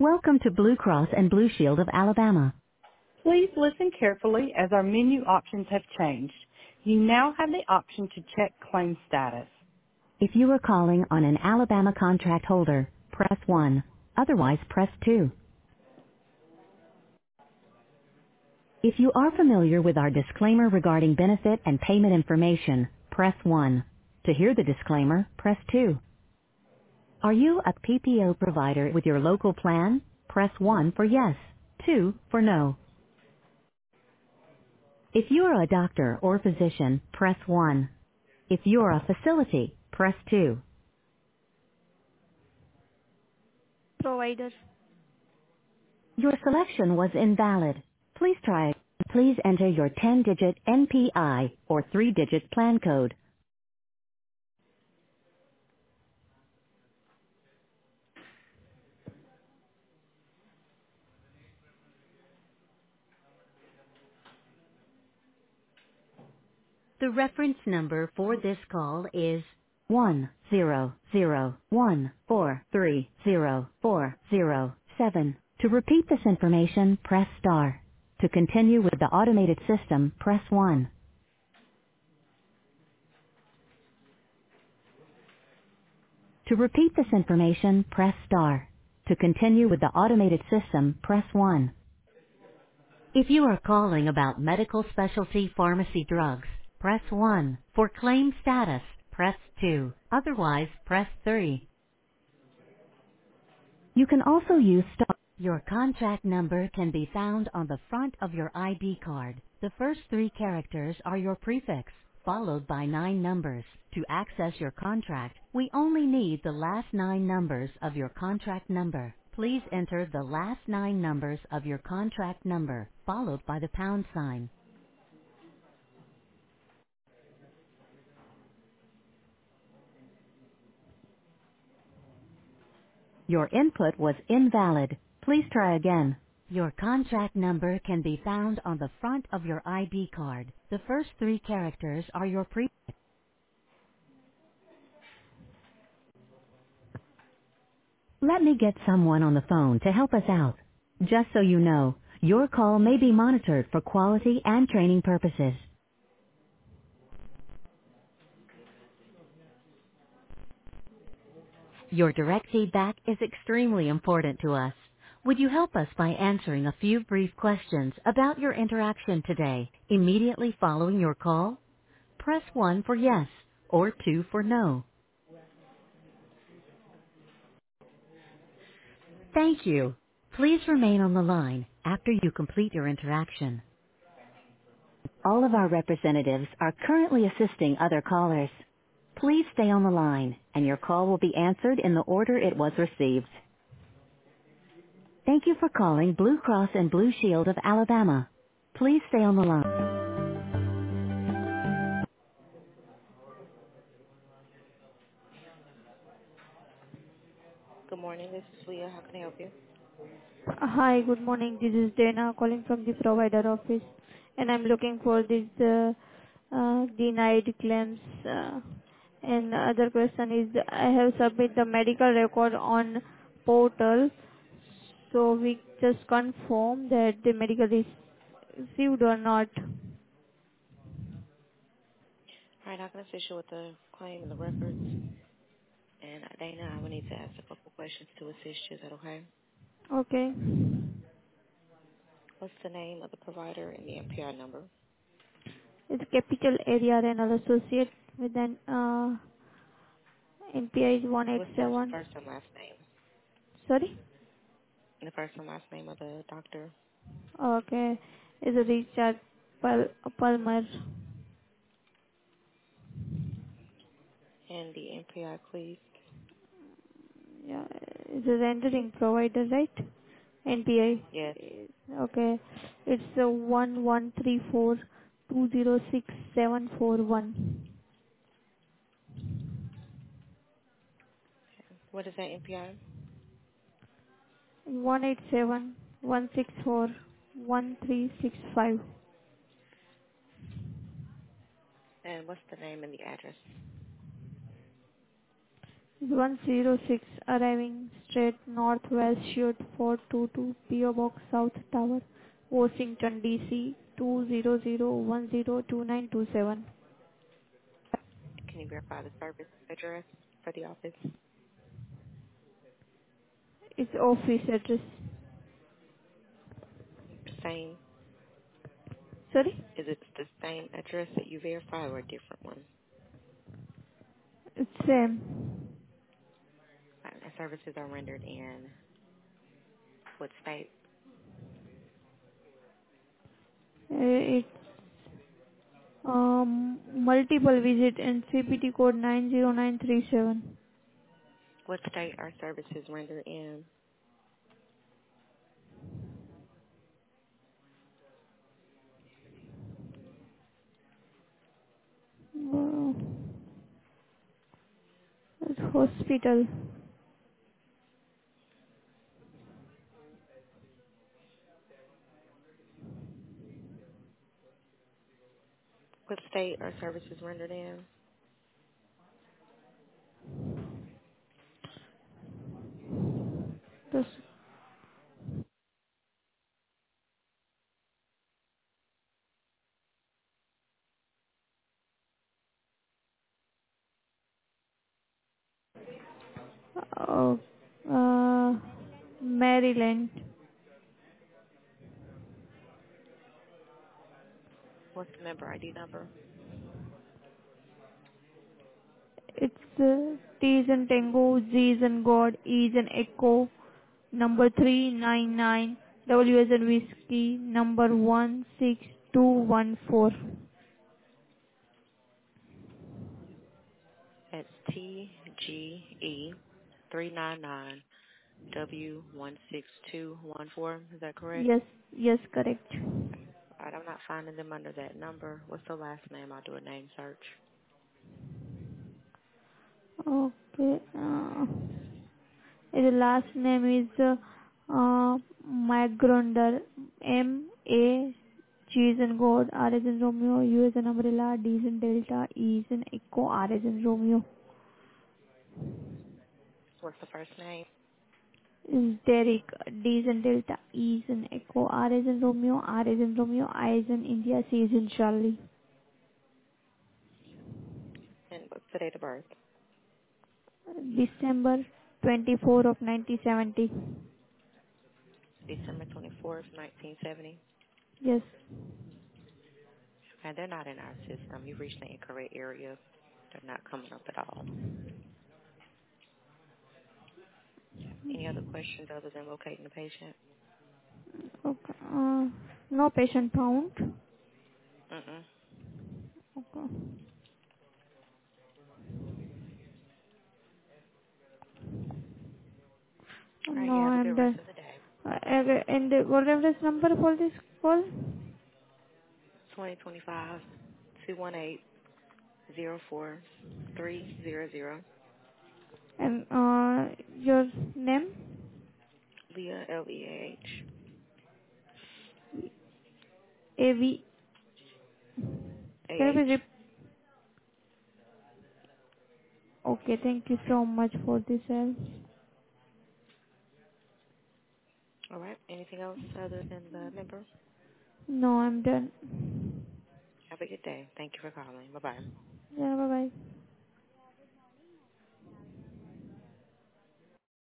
Welcome to Blue Cross and Blue Shield of Alabama. Please listen carefully as our menu options have changed. You now have the option to check claim status. If you are calling on an Alabama contract holder, press 1. Otherwise, press 2. If you are familiar with our disclaimer regarding benefit and payment information, press 1. To hear the disclaimer, press 2. Are you a PPO provider with your local plan? Press 1 for yes, 2 for no. If you are a doctor or physician, press 1. If you are a facility, press 2. Provider. Your selection was invalid. Please try. Please enter your 10-digit NPI or 3-digit plan code. The reference number for this call is 10014304007. To repeat this information, press star. To continue with the automated system, press 1. To repeat this information, press star. To continue with the automated system, press 1. If you are calling about medical specialty pharmacy drugs, press 1. For claim status, press 2. Otherwise, press 3. You can also use star. Your contract number can be found on the front of your ID card. The first 3 characters are your prefix, followed by 9 numbers. To access your contract, we only need the last 9 numbers of your contract number. Please enter the last 9 numbers of your contract number, followed by the pound sign. Your input was invalid. Please try again. Your contract number can be found on the front of your ID card. The first 3 characters are your prefix. Let me get someone on the phone to help us out. Just so you know, your call may be monitored for quality and training purposes. Your direct feedback is extremely important to us. Would you help us by answering a few brief questions about your interaction today, immediately following your call? Press 1 for yes, or 2 for no. Thank you. Please remain on the line after you complete your interaction. All of our representatives are currently assisting other callers. Please stay on the line, and your call will be answered in the order it was received. Thank you for calling Blue Cross and Blue Shield of Alabama. Please stay on the line. Good morning. This is Leah. How can I help you? Hi, good morning. This is Dana calling from the provider office, and I'm looking for this denied claims. And other question is, I have submit the medical record on portal, so we just confirm that the medical is received or not. All right, I can assist you with the claim and the records. And Dana, I will need to ask a couple questions to assist you. Is that okay? Okay. What's the name of the provider and the MPI number? It's capital area renal associate with an NPI is What's the 187. first and last name? Sorry? And the first and last name of the doctor Okay. Is a Richard Palmer. and the MPI, please. Yeah, is a rendering provider, right? NPI. Yes. Okay. It's a 1134206741. What is that MPI? 187-164-1365. And what's the name and the address? 106 arriving straight northwest shoot 422 PO Box South Tower, Washington DC 200102927. Can you verify the service address for the office? It's office address. Same. Sorry? Is it the same address that you verified or a different one? It's same. And services are rendered in what state? It's multiple visit and CPT code 90937. What state are services rendered in? Uh, it's hospital. What state are services rendered in? This, uh, uh, Maryland. What's the member ID number? It's T is in Tango, Z is in God, E is in Echo, number 399, W is in Whiskey, number 16214. That's TGE 399W16214. Is that correct? Yes, yes, correct. All right, I'm not finding them under that number. What's the last name? I'll do a name search. Okay. His last name is Magrunder. M-A. G is in God, R is in Romeo, U is in Umbrella, D is in Delta, E is in Echo, R is in Romeo. What's the first name? Is Derek, D is in Delta, E is in Echo, R is in Romeo, R is in Romeo, I is in India, C is in Charlie. And what's the date of birth? December 24 of 1970. December 24th, 1970. Yes. And they're not in our system. You've reached the incorrect area. They're not coming up at all. Any other questions other than locating the patient? Okay. No patient found. Mm-mm. Okay. All right, you No, have a good and rest of the day. and what reference number for this call? 2025 218 And your name? Leah, Leah. AV. Can you please Okay, thank you so much for this help. All right. Anything else other than the member? No, I'm done. Have a good day. Thank you for calling. Bye-bye. Yeah, bye bye.